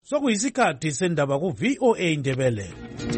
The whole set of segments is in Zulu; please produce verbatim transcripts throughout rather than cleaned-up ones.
Sokuyisikhathi sendaba ku V O A Ndebele.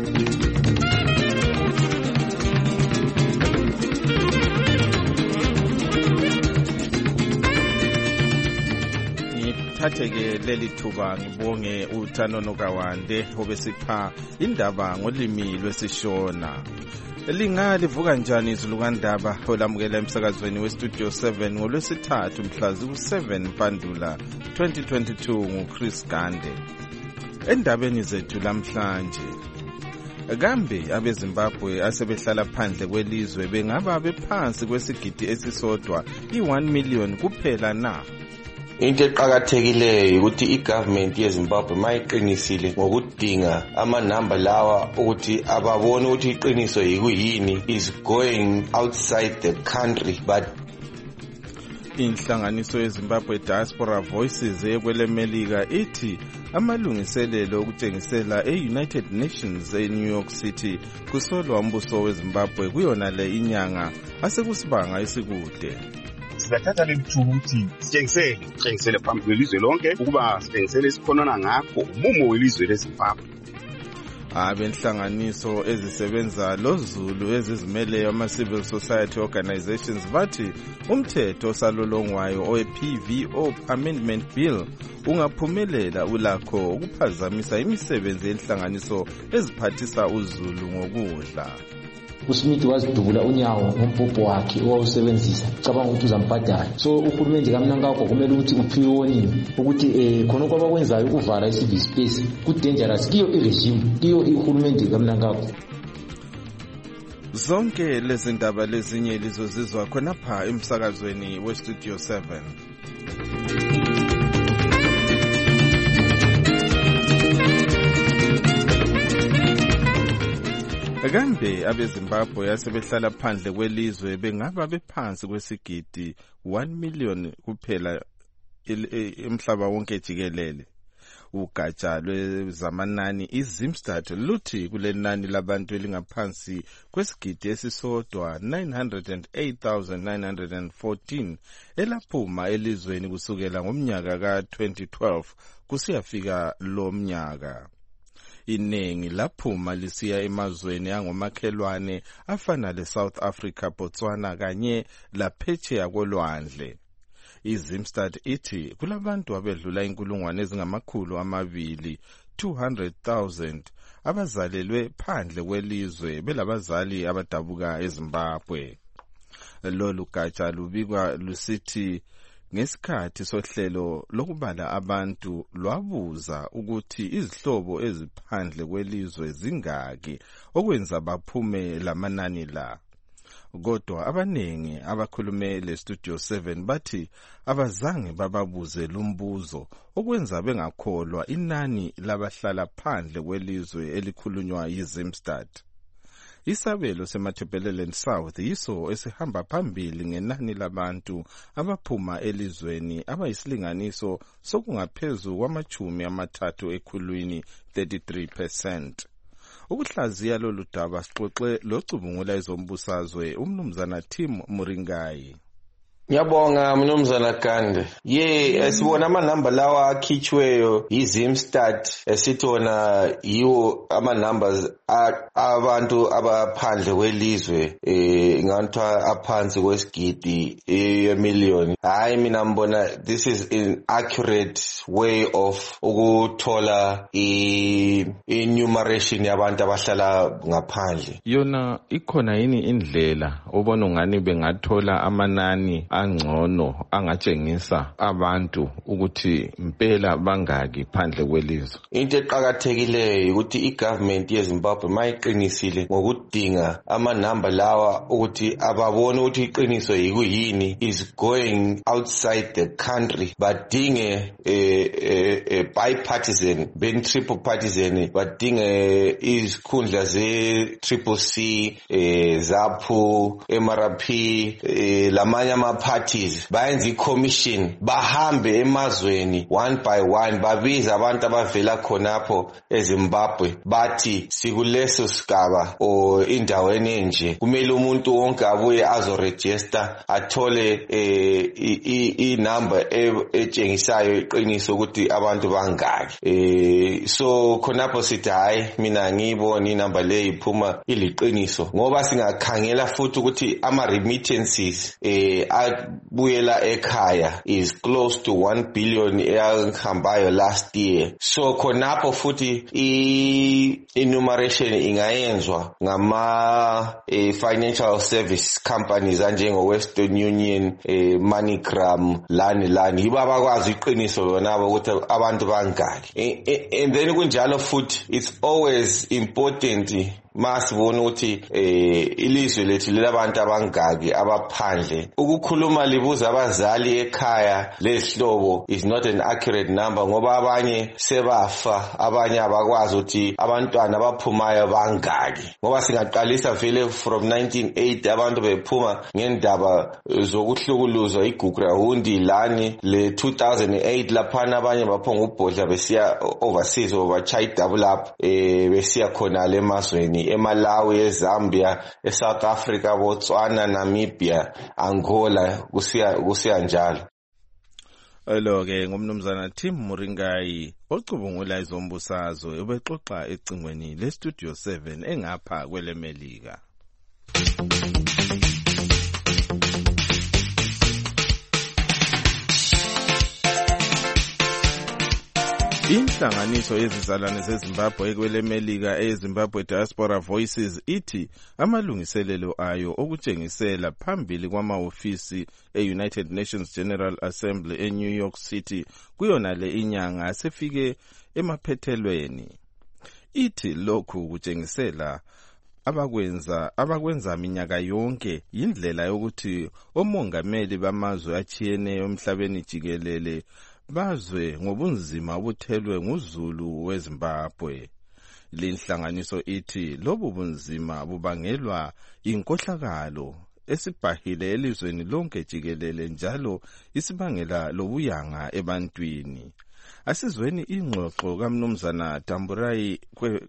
Ngithatheke leli thuba ngibonge uThanono Kawande obesipha indaba ngolimi lwesishona. Lingalivuka njani izulu kandaba olamukela emsakazweni westudio seven ngolwesithathu mhla ziku-seven Mpandula twenty twenty-two nguChris Gande. Endabeni zethu lamhlanje, kambe abeZimbabwe asebehlala phandle kwelizwe bengaba bephansi kwesigidi esisodwa i-one million kuphela na? Into eqakathekileyo ukuthi igovernment yeZimbabwe mayiqinisile ngokudinga amanamba lawa ukuthi ababone ukuthi iqiniso yikuyini is going outside the country. But inhlanganiso yeZimbabwe Diaspora Voices ekwelemelika ithi amalungiselelo okutshengisela e-United Nations e-New York City kusolwa umbuso weZimbabwe kuyona le inyanga asekusibanga esikude. Sibathatha lebuthuku ukuthi sitshengisele sitshengisele phambi kwelizwe lonke ukuba sitshengisele isikhonona ngakho umumo welizwe leZimbabwe. Abenhlanganiso ezisebenza lozulu ezizimeleyo ama-civil society organizations bathi umthetho osalolongwayo owe-P V O Amendment Bill ungaphumelela ulakho ukuphazamisa imisebenzi yenhlanganiso eziphathisa uzulu ngokudla. uSmith wazidubula unyawo ngompopho wakhe owawusebenzisa cabanga ukuthi uzamphathala. So uhulumende kaMnangagwa kumele ukuthi uphiwe warning ukuthi eh khona kwabakwenzayo ukuvala i-civil space ku dangerous kiyo i-regime kiyo uhulumende kaMnangagwa. Zonke lezi ndaba lezinye lizozizwa khonapha emsakazweni westudio seven. Kambe abeZimbabwe asebehlala phandle kwelizwe bengaba bephansi kwesigidi one million kuphela emhlaba wonke jikelele. Ugatsha lwezamanani iZimstat luthi kulenani labantu elingaphansi kwesigidi esisodwa nine hundred eight thousand nine hundred fourteen elaphuma elizweni kusukela ngomnyaka ka twenty twelve kusiyafika lo mnyaka. Iningi laphuma lisiya emazweni angomakhelwane afana le-South Africa, Botswana kanye laphetsheya kolwandle. iZimstat ithi kulabantu abedlula inkulungwane ezingamakhulu amabili two hundred thousand abazalelwe phandle kwelizwe belabazali abadabuka eZimbabwe. Lolu gatsha lubikwa lusithi ngesikhathi sohlelo lokubala abantu lwabuza ukuthi izihlobo eziphandle kwelizwe zingaki okwenza baphume lamanani la. Kodwa abanengi abakhulume le studio seven bathi abazange bababuze lumbuzo okwenza bengakholwa inani labahlala phandle kwelizwe elikhulunywa yiZimstat. Isabelo seMatabeleland South yiso esihamba phambili ngenani labantu abaphuma elizweni abayisilinganiso sokungaphezulu kwamachumi amathathu ekhulwini thirty-three percent. Ukuhlaziya lolu daba sixoxe locubungula ezombusazwe umnumzana Tim Muringai. Ngiyabonga mnumzana Gande. Ye sibona amanamba lawa akhitshweyo yiZimstat esithi wona yiwo ama-numbers abantu abaphandle kwelizwe eh ngantwa aphansi kwesigidi emillion. Hayi mina ngibona this is an accurate way of ukuthola i-enumeration yabantu abahlala ngaphandle. Yona ikhona yini indlela obona ungani bengathola amanani angcono angatshengisa abantu ukuthi impela bangaki phandle kwelizwe? Into eqakathekileyo ukuthi igovernment yeZimbabwe mayiqinisile ngokudinga amanamba lawa ukuthi ababone ukuthi iqiniso yikuyini is going outside the country, badinge eh, eh, eh, bipartisan ben triple partisan badinge izikhundla ze triple C eh, ZAPU M R P eh, lamanye ama parties bayenza i-commission bahambe emazweni one by one babiza abantu abavela khonapho eZimbabwe bathi sikuleso sigaba o indaweni enje kumele umuntu wonke abuye azoregister athole eh i-number etshengisayo iqiniso ukuthi abantu bangaki. Eh so khonapho sithi hayi mina ngibona inamba le iphuma iliqiniso ngoba singakhangela futhi ukuthi ama remittances eh abuyela ekhaya is close to one billion eyahambayo last year. So khonapho futhi i enumeration ingayenzwa ngama eh, financial service companies anjengo Western Union, eh, MoneyGram, lani lani yiba bakwazi iqiniso lona ukuthi abantu bangaki. Eh, eh, and then kunjalo futhi it's always important masibona ukuthi eh ilizwe lethu lelabantu abangaki abaphandle ukukhuluma libuza abazali ekhaya lesihlobo is not an accurate number ngoba abanye sebafa abanye abakwazi ukuthi abantwana abaphumayo bangaki ngoba singaqalisa vele from nineteen eighty abantu bephuma ngendaba zokuhlukuluzwa iGugrahundi lani le two thousand eight laphana abanye baphonga ubhodla besiya overseas obachaya double up eh besiya khona le mazweni eMalawi, eZambia, eSouth Africa, Botswana, Namibia, Angola kusiya kusiya njalo. Lo ke ngumnumzana Tim Muringai ocubungula izombusazwe ebexoxa ecingweni le Studio seven engapha kwele Melika. Inhlanganiso yezizalwane zeZimbabwe kwele Melika eZimbabwe Diaspora Voices ithi amalungiselelo ayo okutshengisela phambili kwamahhovisi e-United Nations General Assembly eNew York City kuyona le inyanga asefike emaphethelweni. Ithi lokhu kutshengisela abakwenza abakwenza minyaka yonke indlela yokuthi omongameli bamazwe achiyeneyo emhlabeni jikelele bazwe ngobunzima obuthelwe nguzulu weZimbabwe. Linhlanganiso ithi lobu bunzima bubangelwa inkohlakalo esibhahile elizweni lonke jikelele njalo isibangela lobuyanga ebantwini. Asizweni ingxoxo kaMnumzana Tamburai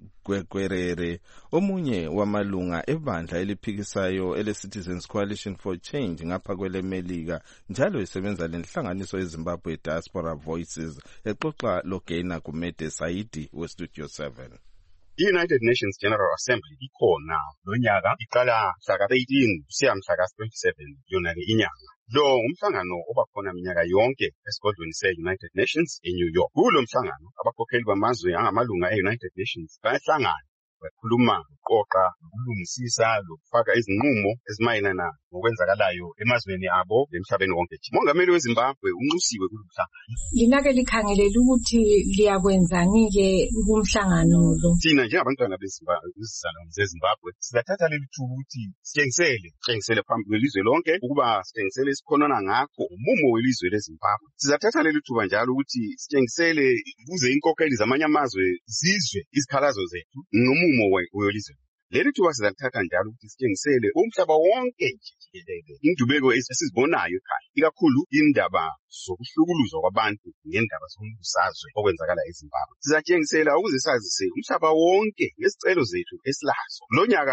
Kwerere omunye wamalunga ebandla eliphikisayo ele Citizens Coalition for Change ngapha kwele Melika njalo isebenza lenhlanganiso yeZimbabwe Diaspora Voices exoxa loGena Kumede Saidi we Studio seven. I-United Nations General Assembly ikhona lonyaka iqala mhla eighteen kusiya mhla twenty-seven yona ke inyanga. Lo umhlangano obakhona minyaka yonke esigodlweni se-United Nations eNew York. Kulo mhlangano abakhokheli bamazwe angamalunga e-United Nations bayahlangana bakhuluma uqoqa ukulungisisa lokufaka izinqumo ezimayelana ngokwenzakalayo emazweni abo emhlabeni wonke. Mongameli weZimbabwe unxusiwe kulomhlangano. Linake likhangelela ukuthi liyakwenzani ke kumhlangano lo. Thina njengabantwana beZimbabwe zeZimbabwe sizathatha leli thuba ukuthi sitshengisele sitshengisele phambi kwelizwe lonke ukuba sitshengisele isikhonona ngakho umumo welizwe leZimbabwe. Sizathatha leli thuba njalo ukuthi sitshengisele kuze inkokheli zamanye amazwe zizwe izikhalazo zethu nomumo welizwe. Leli thuba sizathatha njalo ukuthi sitshengisele umhlaba wonke jikelele indubeko esizibonayo ekhaya ikakhulu indaba zokuhlukuluzwa kwabantu ngendaba zombusazwe okwenzakala eZimbabwe. Sizatshengisela ukuze sazise umhlaba wonke ngesicelo zethu esilazo. Lo nyaka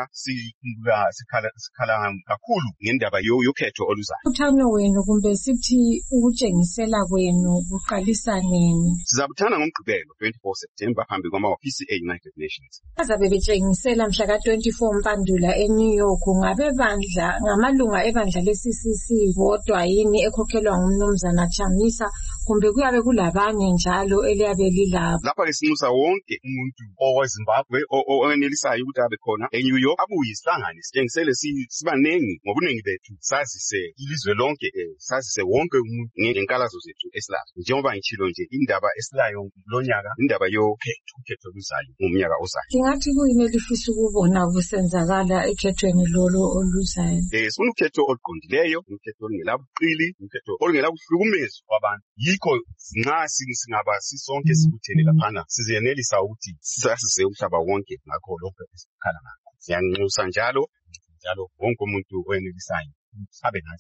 sikhala sikhala kakhulu ngendaba yokhetho oluzayo. Uthando wenu kumbe sithi ukutshengisela kwenu kuqalisa nini? Sizabuthana ngomgqibelo twenty-four September phambi kwamahhovisi e-United Nations. Azabe betshengisela mhla ka twenty-four Mpandula eNew York ngabe bandla ngamalunga ebandla le-C C C bodwa yini ekhokhelwa ngumnumzana Chamisa kumbe kuyabe kulabanye njalo eliyabe lilabo? Lapha ke sinxusa wonke umuntu oweZimbabwe owenelisayo ukuthi abe khona eNew York abuye isihlangane sitshengisele sibanengi ngobunengi bethu sazise ilizwe lonke sazise wonke umuntu ngenkalazo zethu esilazo. Njengoba ngitshilo nje indaba esilayo lonyaka indaba yokhetho ukhetho luzayo ngomnyaka ozayo. Ngingathi kuyini elifisa ukubona kusenzakala ekhethweni lolo oluzayo? Eh sifuna ukhetho oluqondileyo, ukhetho olungelabuqili, ukhetho olungelabuhlukumezo kwabantu. Yikho nxa singaba sisonke sibuthene laphana sizenelisa ukuthi sisasise umhlaba wonke ngakho lokho esikhala ngakho. Siyanxusa njalo njalo wonke umuntu oyenelisayo abe nathi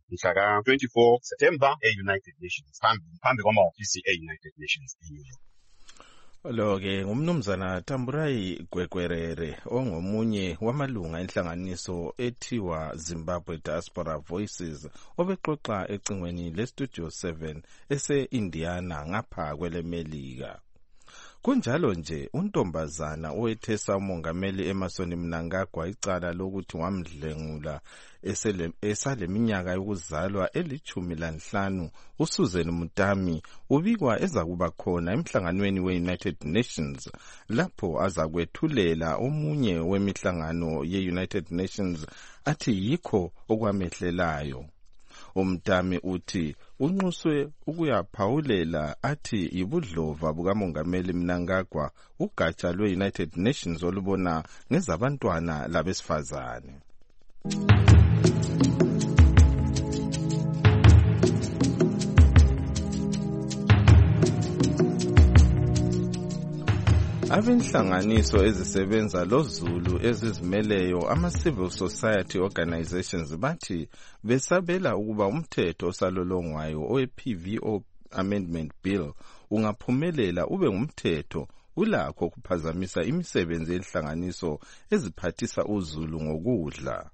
mhla twenty-four September e-United Nations phambi phambi kwamahhovisi e-United Nations e-New York. Lo-ke ngumnumzana Tamburai Gwegwerere ongomunye wamalunga enhlanganiso ethiwa Zimbabwe Diaspora Voices obexoxa ecingweni le-Studio seven ese-Indiana ngapha kwelemelika. Kunjalo nje untombazana owethesa umongameli Emmerson Mnangagwa icala lokuthi wamdlengula esaleminyaka yokuzalwa elithumi lanhlanu uSusan Mutami ubikwa ezakuba khona emhlanganweni we-United Nations lapho azakwethulela omunye wemihlangano ye-United Nations athi yikho okwamehlelayo. Umtami uthi unxuswe ukuyaphawulela athi ibudlova bukamongameli Mnangagwa ugatsha lwe-United Nations olubona ngezabantwana labesifazane. Abenhlanganiso ezisebenza loZulu ezizimeleyo ama-civil society organizations bathi besabela ukuba umthetho osalolongwayo owe-P V O Amendment Bill ungaphumelela ube ngumthetho ulakho ukuphazamisa imisebenzi yenhlanganiso eziphathisa uZulu ngokudla.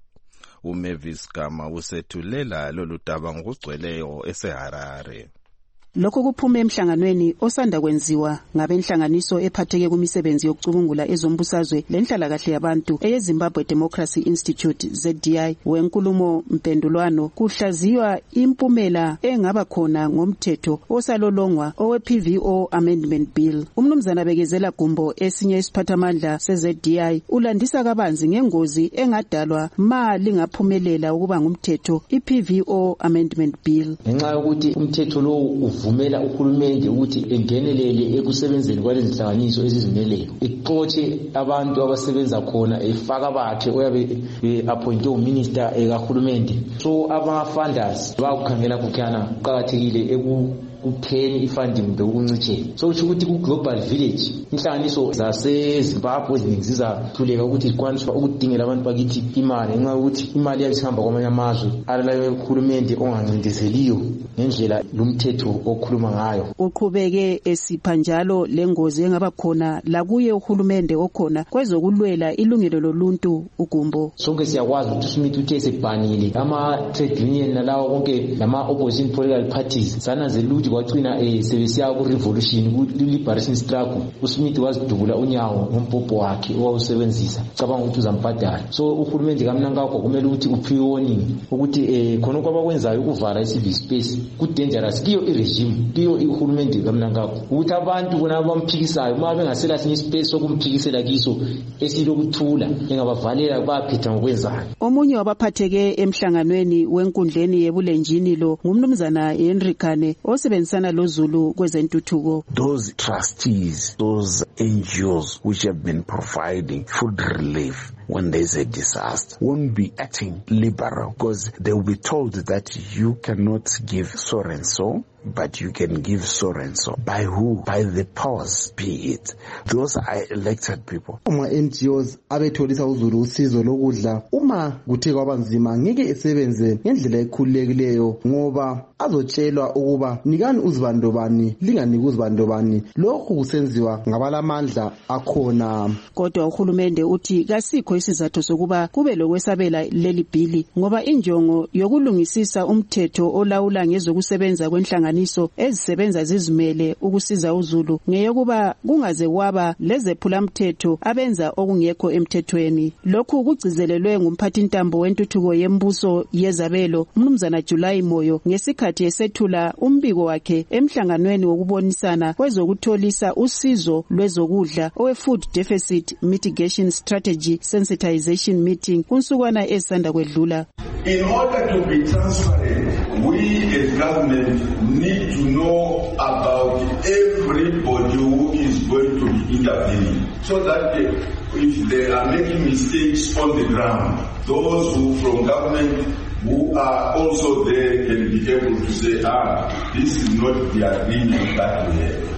uMavis Gama usethulela lolu daba ngokugcweleyo eseHarare. Lokho kuphuma emhlanganweni osanda kwenziwa ngabenhlanganiso ephatheke kumisebenzi yokucubungula ezombusazwe lenhlalakahle yabantu eyeZimbabwe Democracy Institute Z D I wenkulumo mpendulwano kuhlaziywa impumela engaba khona ngomthetho osalolongwa owe-P V O Amendment Bill. Umnumzana Bekezela Gumbo esinye isiphathamandla se-Z D I ulandisa kabanzi ngengozi engadalwa ma lingaphumelela ukuba ngumthetho i-P V O Amendment Bill. Ngenxa yokuthi umthetho lo vumela uhulumende ukuthi engenelele ekusebenzeni kwalezi nhlanganiso ezizimeleyo ixotshe abantu abasebenza khona efaka bakhe oyabe appointe uminister ekahulumende. So aba funders bakukhangela kukhana kuqakathekile eku kupheni ifunding bekuncitshela. So ukuthi ku global village inhlanganiso zaseZimbabwe zizathuleka ukuthi ikwanisa ukudingela abantu bakithi imali ngenxa ukuthi imali yayihamba kwamanye amazwe alalayo uhulumende ongancindezeliyo ngendlela lumthetho okhuluma ngayo. Uqhubeke esipha njalo lengozi engaba khona la kuye uhulumende okhona kwezokulwela ilungelo loluntu uGumbo. Sonke siyakwazi ukuthi uSmith uthe sebhanile ama trade union nalawo konke lama opposition political parties sananzela ukuthi kwagcina eh sebesiya ku revolution ku liberation struggle. uSmith wazidubula unyawo ngompopho wakhe owawusebenzisa cabanga ukuthi uzamphatha. So uhulumende kaMnangagwa kumele ukuthi uphiwe warning ukuthi eh khona kwabakwenzayo ukuvala i-civil space ku dangerous kiyo i-regime kiyo uhulumende kaMnangagwa ukuthi abantu bona abamphikiswayo uma bengasela sinye space sokumphikisela kiso esilokuthula engabavalela baphetha ngokwenzayo. Omunye wabaphatheke emhlanganweni wenkundleni yebulenjini lo ngumnumzana Henry Kane osebenzisana loZulu kwezentuthuko. Those trustees, those N G Os which have been providing food relief when there's a disaster won't be acting liberal because they will be told that you cannot give so and so, but you can give so and so. By who? By the powers be it. Those are elected people. Uma N G Os abetholisa uZulu usizo lokudla uma kuthe kwabanzima ngeke esebenze ngendlela ekhululekileyo ngoba azotshelwa ukuba nikani uzibandobani linganiki uzibandobani. Lokhu kusenziwa ngabalamandla akhona. Kodwa uhulumende uthi kasikho isizathu sokuba kube lokwesabela leli bhili ngoba injongo yokulungisisa umthetho olawula ngezokusebenza kwenhlanganiso ezisebenza zizimele ukusiza uZulu ngeyokuba kungaze kwaba lezephula umthetho abenza okungekho emthethweni. Lokhu kugcizelelwe ngumphathintambo wentuthuko yembuso yezabelo umnumzana July Moyo ngesikhathi esethula umbiko wakhe emhlanganweni wokubonisana kwezokutholisa usizo lwezokudla owe-Food Deficit Mitigation Strategy Sensitization Meeting kunsukwana esanda kwedlula. In order to be transparent, we as government need to know about everybody who is going to be intervening so that if they are making mistakes on the ground, those who from government who are also there can be able to say, ah, this is not the agreement that we have.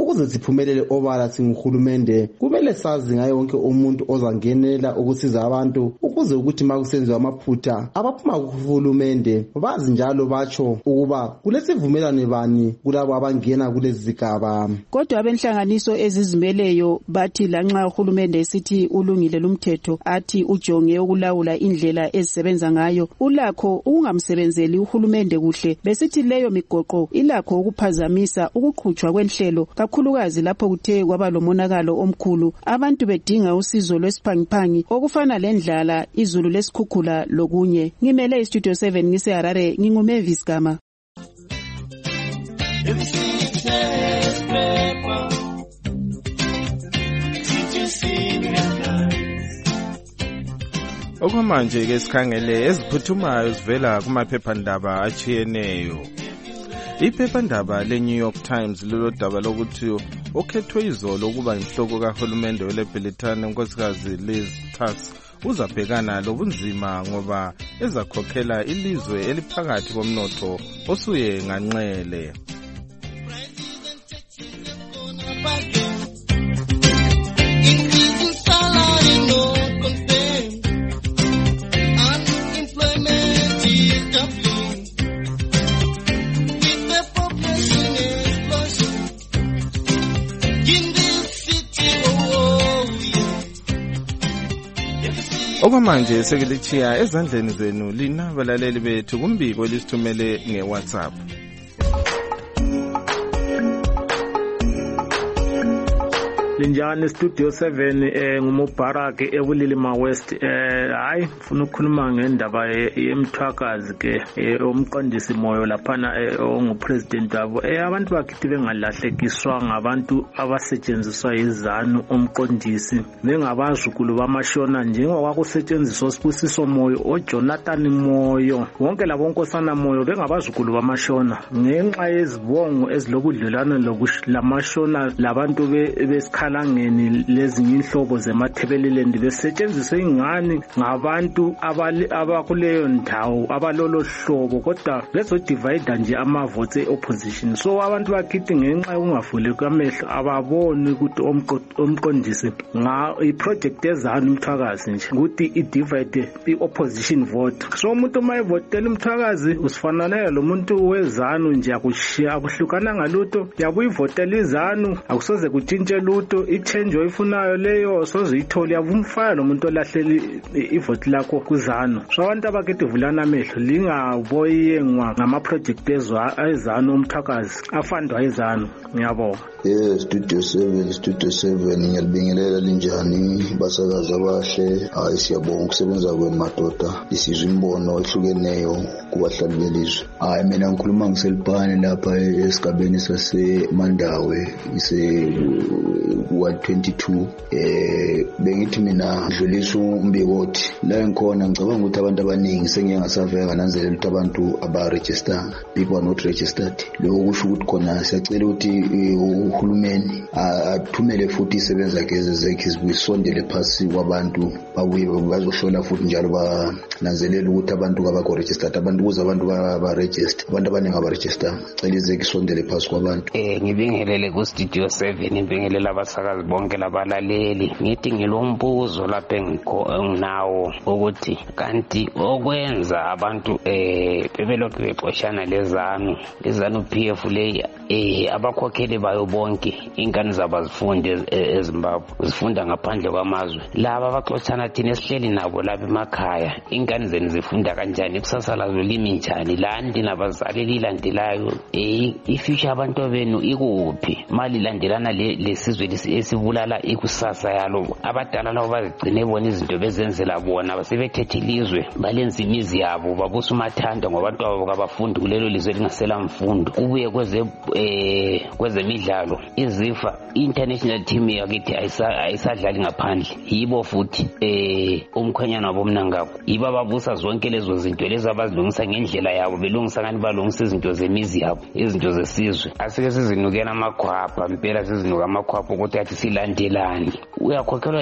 ukuze siphumelele obala singuhulumende kumele sazi ngayo wonke umuntu ozangenela ukusiza abantu ukuze ukuthi makusenziwa amaphutha abaphuma kuhulumende bazi njalo batsho ukuba kulesivumelane bani kulabo abangena kulezi zigaba. Kodwa abenhlanganiso ezizimeleyo bathi lanxa uhulumende esithi ulungile lumthetho athi ujonge ukulawula indlela ezisebenza ngayo ulakho ukungamsebenzeli uhulumende kuhle besithi leyo migoqo ilakho ukuphazamisa ukuqhutshwa kwenhlelo kakhulukazi lapho kuthe kwaba lomonakalo omkhulu abantu bedinga usizo lwesiphangiphangi okufana lendlala izulu lesikhukhula lokunye. Ngimele istudio seven ngise Harare nginguMavis Gama. Okwamanje ke sikhangele eziphuthumayo zivela kumaphephandaba achiyeneyo. Iphephandaba le-New York Times lolodaba lokuthi okhethwe izolo ukuba inhloko kahulumende weleBrithani unkosikazi Liz Truss uzabhekana lobunzima ngoba ezakhokhela ilizwe eliphakathi komnotho osuye nganxele. Okwamanje sekelichiya ezandleni zenu lina balaleli bethu kumbiko elisithumele ngeWhatsApp. Linjani Studio seven eh nguMubarak eBulilima West eh hayi ufuna ukukhuluma ngendaba yemthwakazi ke umqondisi moyo laphana ongupresident wabo eh abantu bakithi bengalahlekiswa ngabantu abasetshenziswa izanu umqondisi bengabazukulu bamashona njengoba kusetshenziswa Sibusiso Moyo oJonathan Moyo wonke labo nkosana Moyo bengabazukulu bamashona ngenxa yezibongo ezilobudlelwane lokulamashona labantu besikhala langeni lezinye inhlobo zemathebeleland besetshenziswe ingani ngabantu abakuleyo ndawo abalolo hlobo kodwa lezo divide nje amavote opposition so abantu bakithi ngenxa yokungavuli kwamehlo ababoni ukuthi omqondisi nga iproject ezana umthwakazi nje ukuthi idivide iopposition vote so umuntu mayivotela umthwakazi usifanana lo muntu wezanu nje akushiya akuhlukana ngalutho yakuyivotela izanu akusoze kutshintshe lutho ichange oyifunayo leyo soze ithole yavumfaya lo muntu olahleli ivote lakho kuzano so abantu abakithi vulana amehlo lingaboyengwa ngama project ezano umthakazi afandwa izano ngiyabonga. Yes, Studio seven, Studio seven ngiyalibingelela linjani basakazi abahle hayi siyabonga ukusebenza kwemadoda isizwe imbono ehlukeneyo kubahlali belizwe. Hayi mina ngikhuluma ngiselibhani lapha esigabeni saseMandawe ise wa twenty-two eh bengithi mina ngidlulisa umbikothi la ngikhona ngicabanga ukuthi abantu abaningi sengiyeke ngasaveka nanzelela ukuthi abantu aba register people are not registered lokho kusho ukuthi khona siyacela ukuthi uhulumeni athumele futhi isebenza geze zekhe zibuyisondele phasi kwabantu babuye bazohlola futhi njalo bananzelela ukuthi abantu abakho registered abantu kuze abantu ba register abantu abaningi aba register cela izeke isondele phasi kwabantu. Eh ngibingelele ku Studio seven ngibingelela abasakazi bonke labalaleli ngithi ngilombuzo lapha enginawo ukuthi kanti okwenza abantu eh bebelokhu bexoshana lezanu lezanu P F le eh abakhokheli bayo bonke ingane zabazifunde eZimbabwe zifunda ngaphandle kwamazwe laba abaxoshana thina esihleli nabo lapha emakhaya ingane zenu zifunda kanjani kusasa lazo limi njani landi nabazali lilandelayo eh ifuture abantu benu ikuphi mali landelana lesizwe esibulala ikusasa yalo abadala labo bazigcine bona izinto bezenzela bona basebethethe ilizwe balenza imizi yabo babusa umathanda ngobantu abo abafundi kulelo lizwe lingasela mfundo ubuye kweze eh kwezemidlalo izifa international team yakithi ayisadlali ngaphandle yibo futhi eh umkhwenyana wabomnangako yiba babusa zonke lezo zinto lezi abazilungisa ngendlela yabo belungisa ngani balungisa izinto zemizi yabo izinto zesizwe asike sizinukela amakhwapha impela sizinuka amakhwapha ukuthi ukuthi athi silandelani. Uyakhokhelwa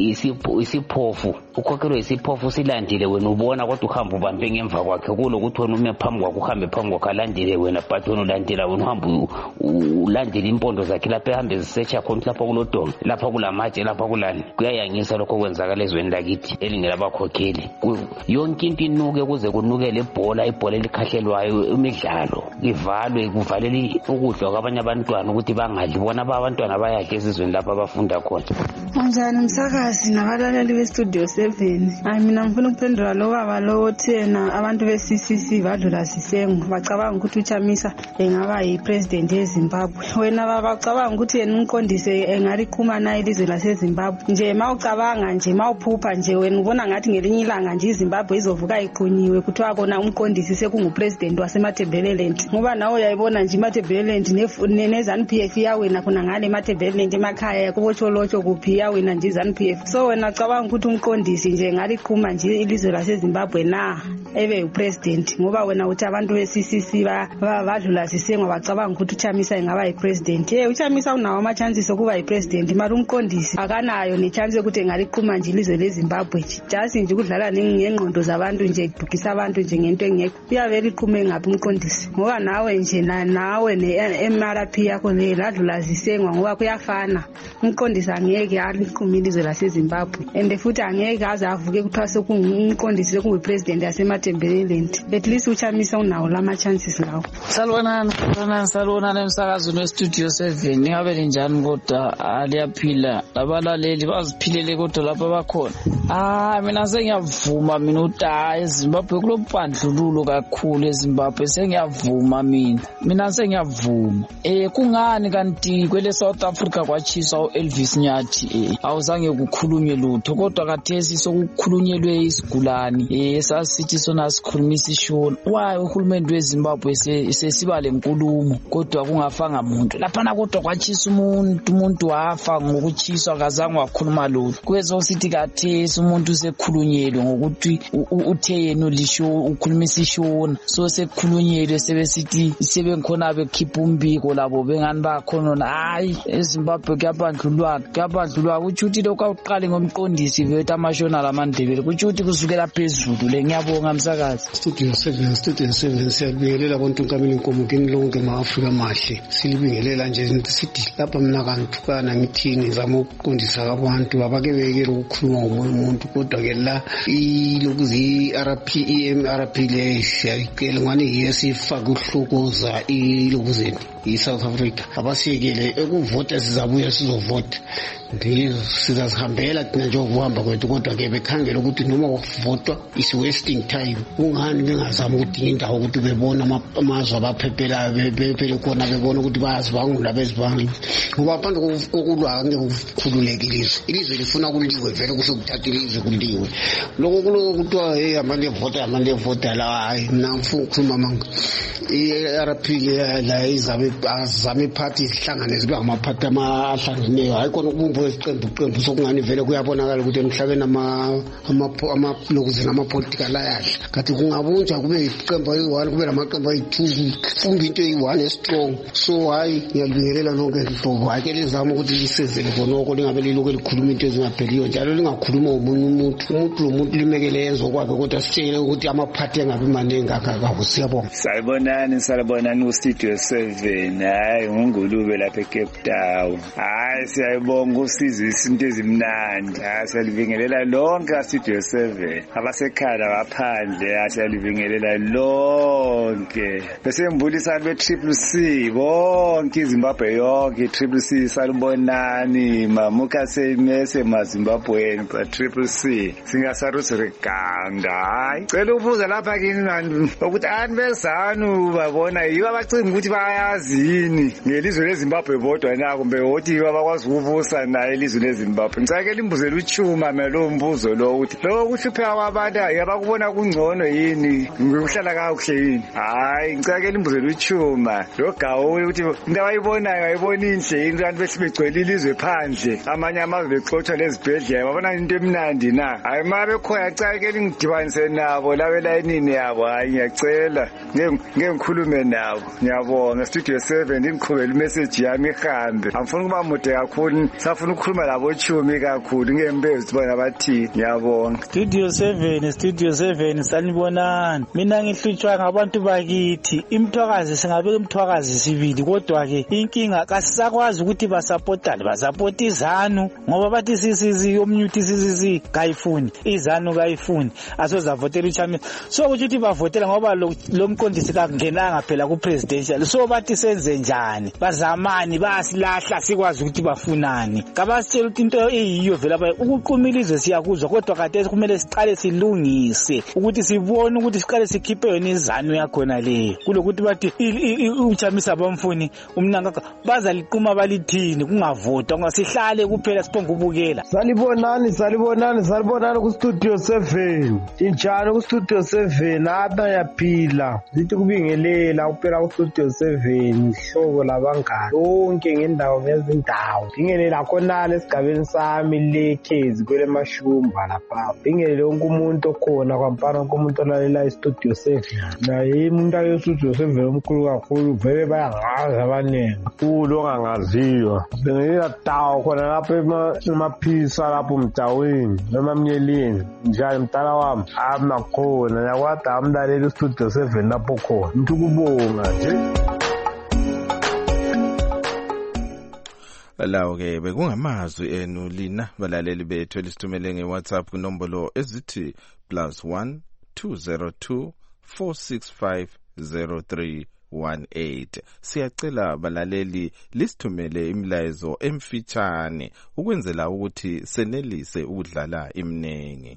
isiphofu, ukhokhelwa isiphofu silandile wena ubona kodwa uhamba ubambe ngemva kwakhe kulokuthi wena ume phambi kwakhe uhambe phambi kwakhe alandele wena but wena ulandela wena uhamba ulandela impondo zakhe lapha ehambe zisearcha khona lapha kulodonga lapha kulamatshe lapha kulani. Kuyayangisa lokho kwenzakala ezweni lakithi elingelabakhokeli. Yonke into inuke kuze kunukele ibhola ibhola elikhahlelwayo imidlalo ivalwe kuvalele ukudla kwabanye abantwana ukuthi bangadli bona abantwana bayadla ezizweni lapha abafunda khona. Unjani msakazi nabalaleli bestudio seven? Hayi mina ngifuna ukuphendula lo baba lo othena abantu be C C C badlula sisengo bacabanga ukuthi uChamisa engaba yipresident yeZimbabwe. Wena baba bacabanga ukuthi yena umqondise engaliqhuma naye ilizwe laseZimbabwe. Nje mawucabanga nje mawuphupha nje wena ubona ngathi ngelinye ilanga nje iZimbabwe izovuka iqhunyiwe kuthiwa kona umqondisi sekungupresident waseMatabeleland. Ngoba nawe uyayibona nje iMatabeleland neZANU P F yawena khona ngale Matabeleland emakhaya kubotsholotsho kuphi yawena nje iZANU P F. So wena cabanga ukuthi umqondisi nje ngaliqhuma nje ilizwe laseZimbabwe na ebe upresident ngoba wena uthi abantu be C C C badlula sisengo bacabanga ukuthi uChamisa engaba yipresident. Eh uChamisa unawo ama chances okuba yipresident mara umqondisi akanayo ne chance ukuthi engaliqhuma nje ilizwe leZimbabwe. Just nje ukudlala ngengqondo zabantu nje kudukisa abantu nje ngento engekho. Uyavela iqhume ngapi umqondisi ngoba nawe nje nawe ne-M R P yakho le ladlula zisengwa ngoba kuyafana. Umqondisi angeke aliqhuma ilizwe laseZimbabwe and futhi angeke aze avuke kuthiwa sekungumqondisi sekungupresident yaseMatabeleland. At least uChamisa unawo lama chances lawo. Salonana salonana salonana emsakazweni westudio seven. Ningabe linjani kodwa aliyaphila labalaleli baziphilele kodwa lapha bakhona. Ah mina sengiyavuma mina uthi eZimbabwe kulobandlululo kakhulu eZimbabwe sengiyavuma mina. Mina sengiyavuma. Eh kungani kanti kwele South Africa kwachisa uElvis Nyathi eh awuzange kukhulunywe lutho kodwa kathesi sokukhulunyelwe isigulani eh sasithi sona sikhulumisa ishona. Why uhulumende weZimbabwe sesiba lenkulumo kodwa kungafanga umuntu lapha kodwa kwachisa umuntu umuntu wafa ngokuchiswa kazange wakhuluma lutho. Kwezo sithi kathesi umuntu sekhulunyelwe ngokuthi uthe yena lisho ukhulumisa ishona so sekukhulunyelwe sebesithi sebenkhona bekhipha umbiko labo bengani bakhona hayi eZimbabwe kuyabandlulwa kuyabandlulwa kuthi lokho awuqale ngomqondisi wethu amashona lamandebele kuthi kusukela phezulu le. Ngiyabonga msakazi. Studio seven Studio seven siyabingelela abantu nkamini inkomo kini lonke maAfrika mahle silibingelela nje sithi lapha mina kanthukana ngithini ngizama ukuqondisa abantu abake bekele ukukhuluma ngomunye umuntu kodwa ke la ilokuzi R P E M R P le siyayicela ngani yesifaka uhlukuza ilokuzi iSouth Africa abasiyekele ekuvota sizabuya sizovota ndizo sizazihambela thina nje ukuhamba kwethu kodwa ke bekhangela ukuthi noma ukuvotwa is wasting time. Ungani bengazama ukudinga indawo ukuthi bebona amazwe abaphephelayo bephele khona bebona ukuthi bayazibangula bezibangile ngoba abantu kokulwa ngeke ukukhululekile ilizwe lifuna kuliwe vele kusho ukuthatha ilizwe kuliwe lokho kuloko kuthiwa hey amanje vota amanje vota la hayi mina ngifuna ukukhuluma manga i-R P la izabe azame party sihlangane zibe amaphathi amahlangeneyo hayi khona ukubumba isiqembu iqembu sokungani vele kuyabonakala ukuthi emhlabeni ama ama lokuzi nama political ayadla kathi kungabunja kube iqembu eyi-one kube lamaqembu ayi-two kufunda into eyi-one strong. So hayi ngiyalibingelela lonke hlobo hayi ke lizama ukuthi lisezele khonoko lingabe liloku likhuluma into ezingapheliyo njalo lingakhuluma ngomunye umuntu umuntu lo muntu limekele yenzo kwakhe kodwa sitshele ukuthi amaphathi engabi maningi akakaho. Siyabonga. Sayibonani salibonani uStudio seven hayi ngungulube lapha eCape Town. Hayi siyayibonga usizo izinto ezimnandi. Hayi siyalibingelela lonke uStudio seven abasekhaya baphandle siyalibingelela lonke bese mbulisa be Triple C bonke iZimbabwe yonke Triple C salibonani mamuka semese maZimbabweni ba Triple C singasaruthi reganda. Hayi cela ubuza lapha kini ukuthi ani bezanu babona yiba abacinga ukuthi bayazini ngelizwe leZimbabwe bodwa na kumbe wothi abakwazi ukubusa naye ilizwe leZimbabwe. Ngicake limbuzela uchuma melo mbuzo lo ukuthi lo kuhlupheka kwabantu yabakubona kungcono yini ngikuhlala kakuhle yini. Hayi ngicake limbuzela uchuma lo gawo ukuthi into abayibonayo ayibona inhle yini kanti bese begcwele ilizwe phandle amanye amazwe bexotsha lezibhedlela babona into emnandi na. Hayi mabe khoya ngicake lingidibanise nabo lawe layinini yabo. Hayi ngiyacela ngeke ngikhulume nabo. Ngiyabonga Studio seven ingiqhubela imessage yami ihambe. Angifuni ukhuluma mude kakhulu safuna ukukhuluma labo chumi kakhulu ngempezi bona bathi ngiyabonga. Studio seven Studio seven sanibonani. Mina ngihlutshwa ngabantu bakithi. Imthwakazi singabe imthwakazi sibili kodwa ke inkinga kasisakwazi ukuthi basupportane basupporta izanu ngoba bathi sisizi yomnyuthi sisizi kayifuni izanu kayifuni asoza votela uChamisa. So ukuthi bavotela ngoba lo mqondisi kangenanga phela ku presidential. So bathi senze njani? Bazamani basilahla sikwazi ukuthi bafunani. Kabasitshela ukuthi into eyiyo vela ukuqumilizwe siyakuzwa kodwa kade kumele siqale silungise ukuthi sibone ukuthi siqale sikhiphe yona izanu yakhona le kulokuthi bathi uChamisa bamfuni umnanga bazaliquma balithini kungavotwa ngasihlale kuphela siphonga ubukela. Salibonani salibonani salibonani ku Studio seven injalo ku Studio seven apha yaphila lithi kubingelela uphela ku Studio seven hlobo labangani lonke ngendawo ngezindawo bingelela khona lesigabeni sami lekhezi kwele mashumba lapha bingelele wonke umuntu okhona kwampana wonke umuntu olalela iStudio seven naye umuntu ayo Studio seven omkhulu kakhulu vele bayangazi abaningi kulo ongangaziyo bingelela tawo khona lapha emaphisa lapho mtaweni noma mnyelini njalo mtala wami amakhona yakwada amlaleli iStudio seven lapho khona umuntu kubonga nje. Lawo ke bekungamazwi enu lina balaleli bethu elisithumele ngeWhatsApp kunombolo ezithi plus one two zero two four six five zero three one eight. Siyacela balaleli lisithumele imilayezo emfitshane ukwenzela ukuthi senelise ukudlala imnengi.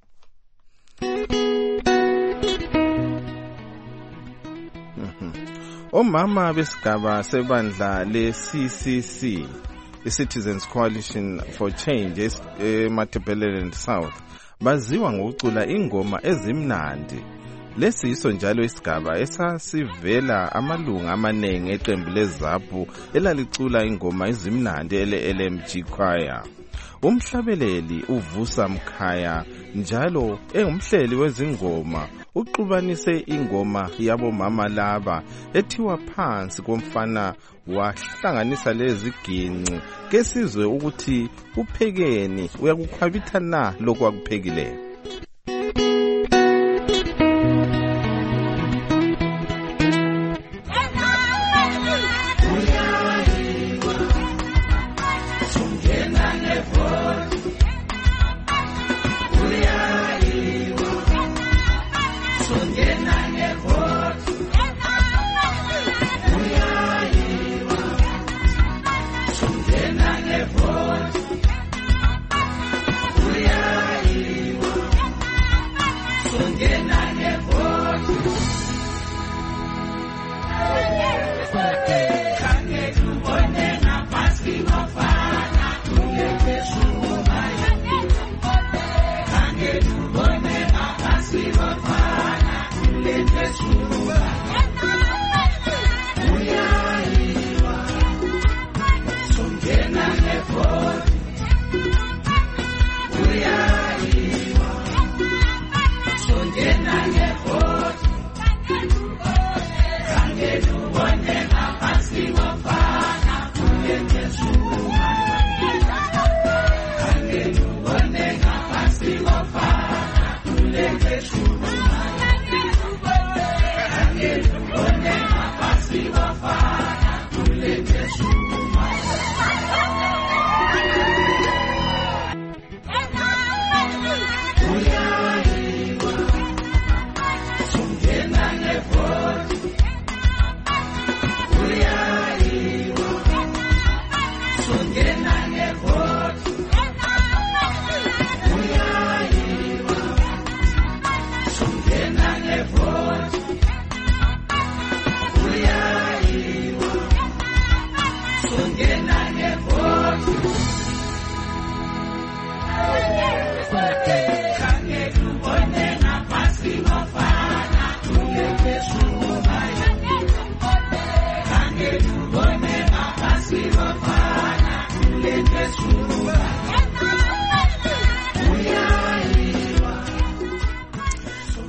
Omama besigaba sebandla le-C C C, i-Citizens Coalition for Change eMatabeleland South, baziwa ngokucula ingoma ezimnandi. Lesi yiso njalo isigaba esasivela amalunga amanengi eqembu leZAPU elalicula ingoma ezimnandi ele-L M G Choir. Umhlabeleli uVusa Mkhaya njalo engumhleli wezingoma uxubanise ingoma yabo mama laba ethiwa phansi komfana wahlanganisa lezi ginqi kesizwe ukuthi uphekeni uyakukhwabitha na lokho akuphekileyo.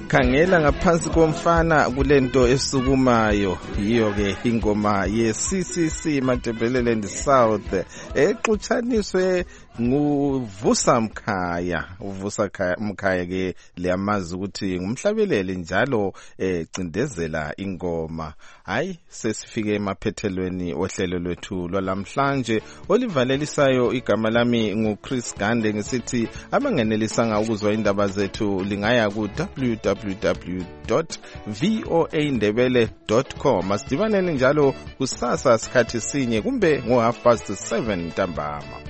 khangela ngaphansi komfana kulento esukumayo. Yiyo ke ingoma ye C C C Matabeleland South exutshaniswe nguvusa Mkhaya. Uvusa Mkhaya ke liyamazi ukuthi ngumhlabeleli njalo ecindezela ingoma. Hayi sesifike emaphethelweni ohlelo lwethu lwalamhlanje olivalelisayo. Igama lami nguChris Gande ngisithi abangenelisanga ukuzwa indaba zethu lingaya ku w w w dot voa ndebele dot com. Asidibaneni njalo kusasa sikhathi sinye kumbe ngo half past seven ntambama.